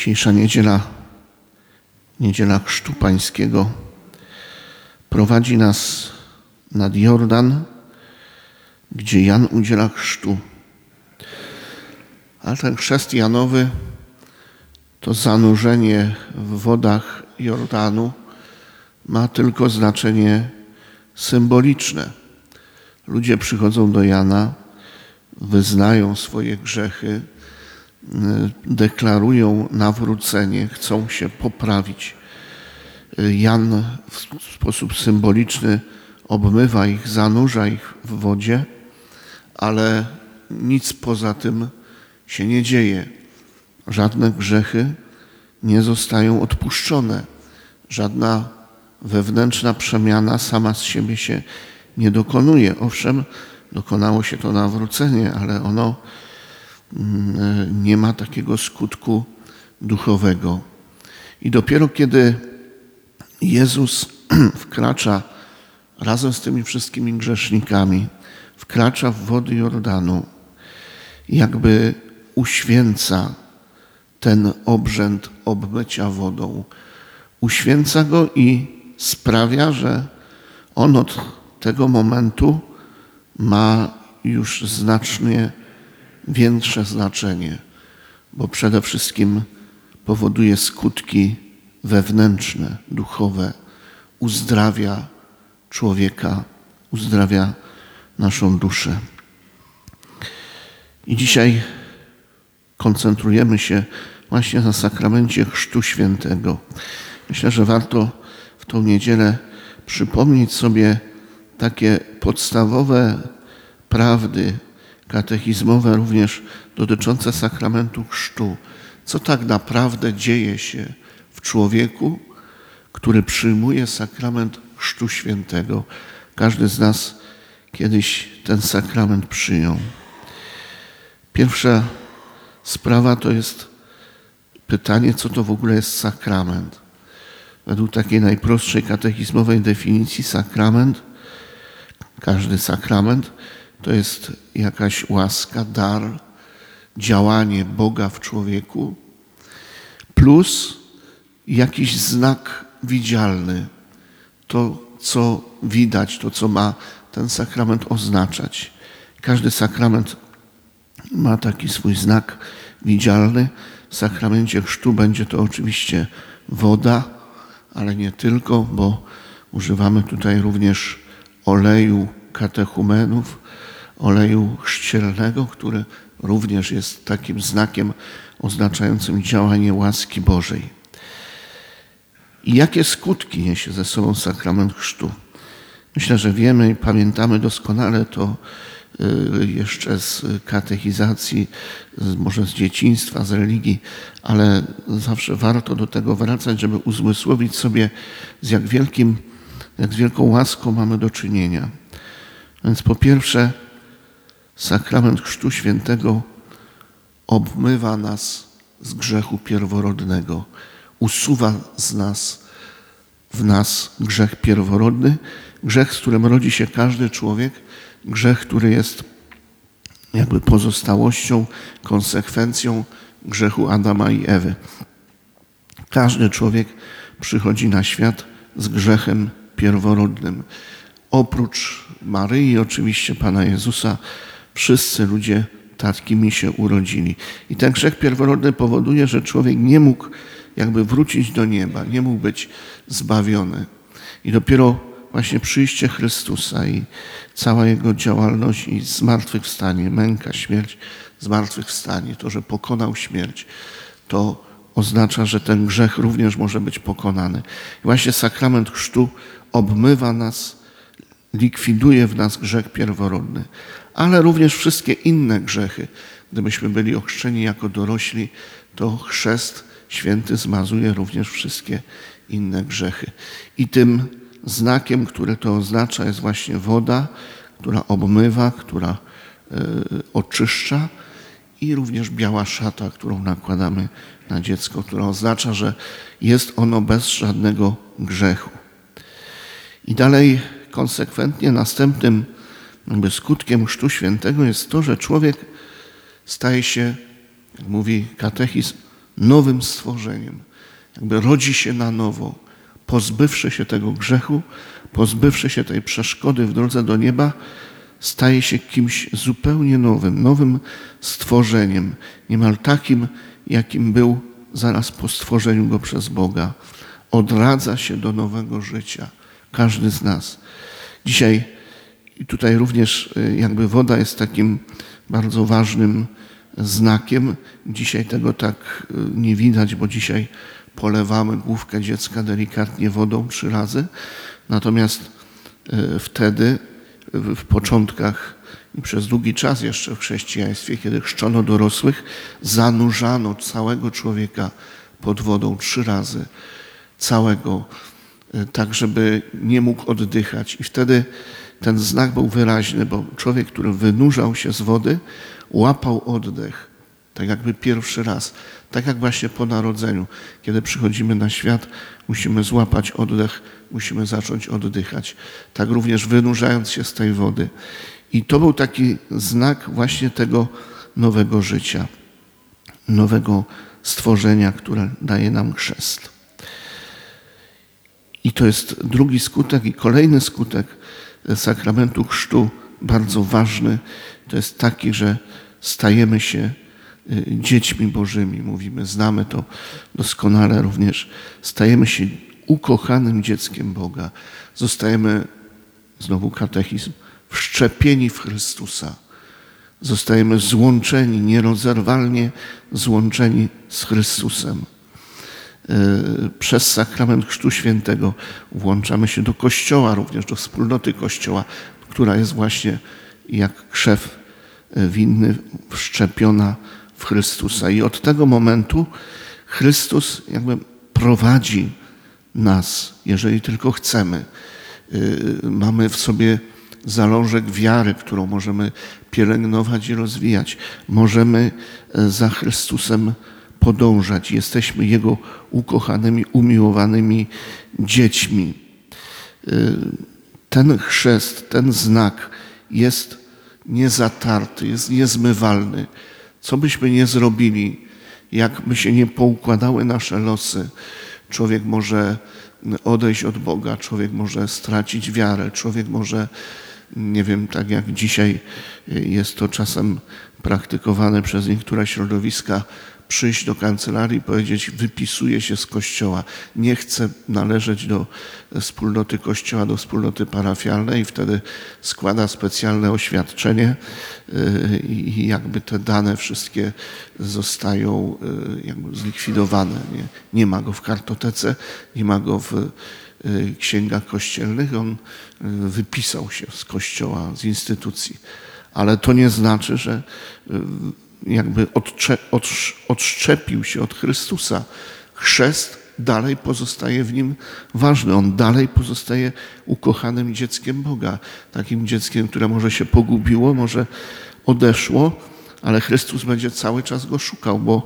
Dzisiejsza niedziela Chrztu Pańskiego, prowadzi nas nad Jordan, gdzie Jan udziela chrztu. A ten chrzest Janowy to zanurzenie w wodach Jordanu ma tylko znaczenie symboliczne. Ludzie przychodzą do Jana, wyznają swoje grzechy, deklarują nawrócenie, chcą się poprawić. Jan w sposób symboliczny obmywa ich, zanurza ich w wodzie, ale nic poza tym się nie dzieje. Żadne grzechy nie zostają odpuszczone. Żadna wewnętrzna przemiana sama z siebie się nie dokonuje. Owszem, dokonało się to nawrócenie, ale ono nie ma takiego skutku duchowego. I dopiero kiedy Jezus wkracza razem z tymi wszystkimi grzesznikami, wkracza w wody Jordanu, jakby uświęca ten obrzęd obmycia wodą. Uświęca go i sprawia, że on od tego momentu ma już znacznie większe znaczenie, bo przede wszystkim powoduje skutki wewnętrzne, duchowe, uzdrawia człowieka, uzdrawia naszą duszę. I dzisiaj koncentrujemy się właśnie na sakramencie Chrztu Świętego. Myślę, że warto w tą niedzielę przypomnieć sobie takie podstawowe prawdy katechizmowe, również dotyczące sakramentu chrztu. Co tak naprawdę dzieje się w człowieku, który przyjmuje sakrament Chrztu Świętego. Każdy z nas kiedyś ten sakrament przyjął. Pierwsza sprawa to jest pytanie, co to w ogóle jest sakrament. Według takiej najprostszej katechizmowej definicji sakrament, każdy sakrament to jest jakaś łaska, dar, działanie Boga w człowieku plus jakiś znak widzialny. To, co widać, to, co ma ten sakrament oznaczać. Każdy sakrament ma taki swój znak widzialny. W sakramencie chrztu będzie to oczywiście woda, ale nie tylko, bo używamy tutaj również oleju katechumenów, oleju chrzcielnego, który również jest takim znakiem oznaczającym działanie łaski Bożej. I jakie skutki niesie ze sobą sakrament chrztu? Myślę, że wiemy i pamiętamy doskonale to jeszcze z katechizacji, może z dzieciństwa, z religii, ale zawsze warto do tego wracać, żeby uzmysłowić sobie, z jak wielką łaską mamy do czynienia. Więc po pierwsze, sakrament Chrztu Świętego obmywa nas z grzechu pierworodnego. Usuwa w nas grzech pierworodny, grzech, z którym rodzi się każdy człowiek, grzech, który jest jakby pozostałością, konsekwencją grzechu Adama i Ewy. Każdy człowiek przychodzi na świat z grzechem pierworodnym. Oprócz Maryi, oczywiście Pana Jezusa, wszyscy ludzie takimi się urodzili. I ten grzech pierworodny powoduje, że człowiek nie mógł jakby wrócić do nieba, nie mógł być zbawiony. I dopiero właśnie przyjście Chrystusa i cała Jego działalność i zmartwychwstanie, męka, śmierć, zmartwychwstanie, to, że pokonał śmierć, to oznacza, że ten grzech również może być pokonany. I właśnie sakrament chrztu obmywa nas, likwiduje w nas grzech pierworodny, ale również wszystkie inne grzechy. Gdybyśmy byli ochrzczeni jako dorośli, to chrzest święty zmazuje również wszystkie inne grzechy. I tym znakiem, który to oznacza, jest właśnie woda, która obmywa, która oczyszcza i również biała szata, którą nakładamy na dziecko, która oznacza, że jest ono bez żadnego grzechu. I dalej konsekwentnie następnym skutkiem Chrztu Świętego jest to, że człowiek staje się, jak mówi katechizm, nowym stworzeniem. Jakby rodzi się na nowo, pozbywszy się tego grzechu, pozbywszy się tej przeszkody w drodze do nieba, staje się kimś zupełnie nowym, nowym stworzeniem, niemal takim, jakim był zaraz po stworzeniu go przez Boga. Odradza się do nowego życia. Każdy z nas. Dzisiaj i tutaj również jakby woda jest takim bardzo ważnym znakiem. Dzisiaj tego tak nie widać, bo dzisiaj polewamy główkę dziecka delikatnie wodą 3 razy. Natomiast wtedy, w początkach i przez długi czas jeszcze w chrześcijaństwie, kiedy chrzczono dorosłych, zanurzano całego człowieka pod wodą 3 razy. Całego, tak żeby nie mógł oddychać. I wtedy ten znak był wyraźny, bo człowiek, który wynurzał się z wody, łapał oddech. Tak jakby pierwszy raz. Tak jak właśnie po narodzeniu. Kiedy przychodzimy na świat, musimy złapać oddech, musimy zacząć oddychać. Tak również wynurzając się z tej wody. I to był taki znak właśnie tego nowego życia. Nowego stworzenia, które daje nam chrzest. I to jest drugi skutek i kolejny skutek sakramentu chrztu, bardzo ważny. To jest taki, że stajemy się dziećmi Bożymi. Mówimy, znamy to doskonale również. Stajemy się ukochanym dzieckiem Boga. Zostajemy, znowu katechizm, wszczepieni w Chrystusa. Zostajemy złączeni, nierozerwalnie złączeni z Chrystusem. Przez sakrament Chrztu Świętego włączamy się do Kościoła, również do wspólnoty Kościoła, która jest właśnie jak krzew winny wszczepiona w Chrystusa. I od tego momentu Chrystus jakby prowadzi nas, jeżeli tylko chcemy. Mamy w sobie zalążek wiary, którą możemy pielęgnować i rozwijać. Możemy za Chrystusem podążać. Jesteśmy Jego ukochanymi, umiłowanymi dziećmi. Ten chrzest, ten znak jest niezatarty, jest niezmywalny. Co byśmy nie zrobili, jakby się nie poukładały nasze losy, człowiek może odejść od Boga, człowiek może stracić wiarę, człowiek może, nie wiem, tak jak dzisiaj jest to czasem praktykowane przez niektóre środowiska, przyjść do kancelarii i powiedzieć, wypisuję się z Kościoła, nie chcę należeć do wspólnoty Kościoła, do wspólnoty parafialnej i wtedy składa specjalne oświadczenie i jakby te dane wszystkie zostają jakby zlikwidowane. Nie ma go w kartotece, nie ma go w księgach kościelnych, on wypisał się z Kościoła, z instytucji. Ale to nie znaczy, że jakby odszczepił się od Chrystusa. Chrzest dalej pozostaje w nim ważny. On dalej pozostaje ukochanym dzieckiem Boga. Takim dzieckiem, które może się pogubiło, może odeszło, ale Chrystus będzie cały czas go szukał, bo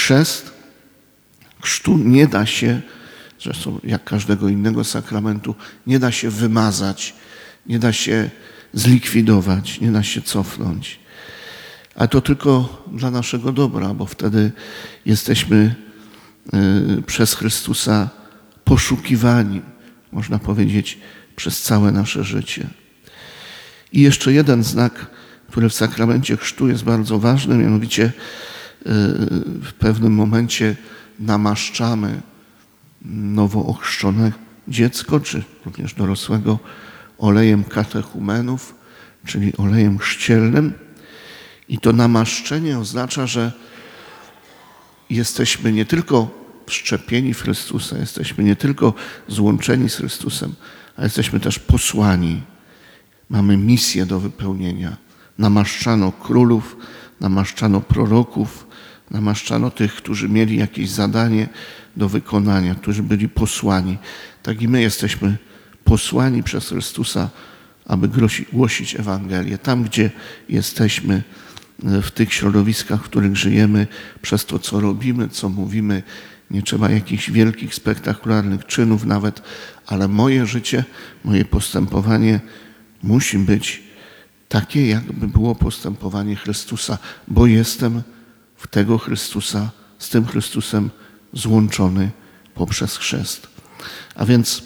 chrztu nie da się, zresztą jak każdego innego sakramentu, nie da się wymazać, nie da się zlikwidować, nie da się cofnąć. A to tylko dla naszego dobra, bo wtedy jesteśmy przez Chrystusa poszukiwani, można powiedzieć, przez całe nasze życie. I jeszcze jeden znak, który w sakramencie chrztu jest bardzo ważny, mianowicie w pewnym momencie namaszczamy nowo ochrzczone dziecko, czy również dorosłego, olejem katechumenów, czyli olejem chrzcielnym. I to namaszczenie oznacza, że jesteśmy nie tylko wszczepieni w Chrystusa, jesteśmy nie tylko złączeni z Chrystusem, ale jesteśmy też posłani. Mamy misję do wypełnienia. Namaszczano królów, namaszczano proroków, namaszczano tych, którzy mieli jakieś zadanie do wykonania, którzy byli posłani. Tak i my jesteśmy posłani przez Chrystusa, aby głosić Ewangelię. Tam, gdzie jesteśmy, w tych środowiskach, w których żyjemy, przez to, co robimy, co mówimy, nie trzeba jakichś wielkich, spektakularnych czynów nawet, ale moje życie, moje postępowanie musi być takie, jakby było postępowanie Chrystusa, bo jestem w tego Chrystusa z tym Chrystusem złączony poprzez chrzest. A więc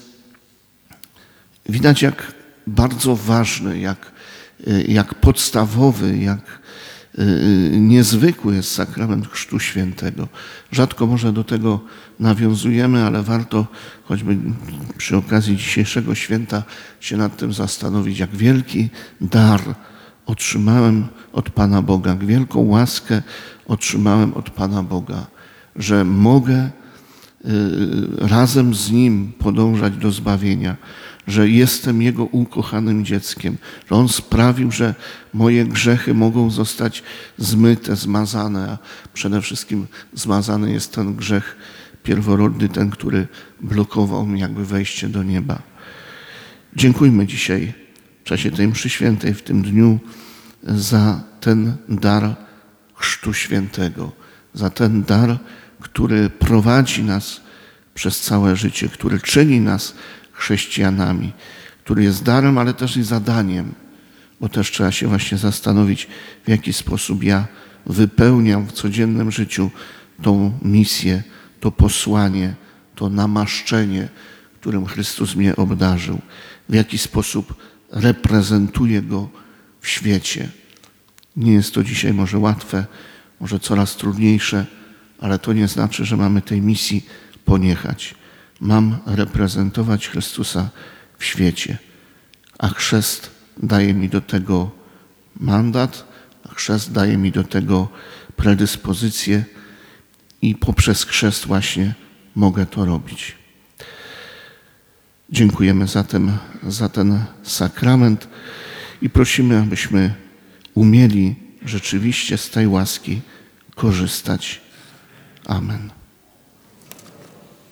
widać, jak bardzo ważny, jak podstawowy, jak niezwykły jest sakrament Chrztu Świętego. Rzadko może do tego nawiązujemy, ale warto choćby przy okazji dzisiejszego święta się nad tym zastanowić, jak wielki dar otrzymałem od Pana Boga, jak wielką łaskę otrzymałem od Pana Boga, że mogę razem z Nim podążać do zbawienia, że jestem Jego ukochanym dzieckiem, że On sprawił, że moje grzechy mogą zostać zmyte, zmazane, a przede wszystkim zmazany jest ten grzech pierworodny, ten, który blokował mi jakby wejście do nieba. Dziękujmy dzisiaj w czasie tej mszy świętej, w tym dniu, za ten dar Chrztu Świętego, za ten dar, który prowadzi nas przez całe życie, który czyni nas chrześcijanami, który jest darem, ale też i zadaniem, bo też trzeba się właśnie zastanowić, w jaki sposób ja wypełniam w codziennym życiu tą misję, to posłanie, to namaszczenie, którym Chrystus mnie obdarzył, w jaki sposób reprezentuję Go w świecie. Nie jest to dzisiaj może łatwe, może coraz trudniejsze, ale to nie znaczy, że mamy tej misji poniechać. Mam reprezentować Chrystusa w świecie, a chrzest daje mi do tego mandat, a chrzest daje mi do tego predyspozycję i poprzez chrzest właśnie mogę to robić. Dziękujemy zatem za ten sakrament i prosimy, abyśmy umieli rzeczywiście z tej łaski korzystać. Amen.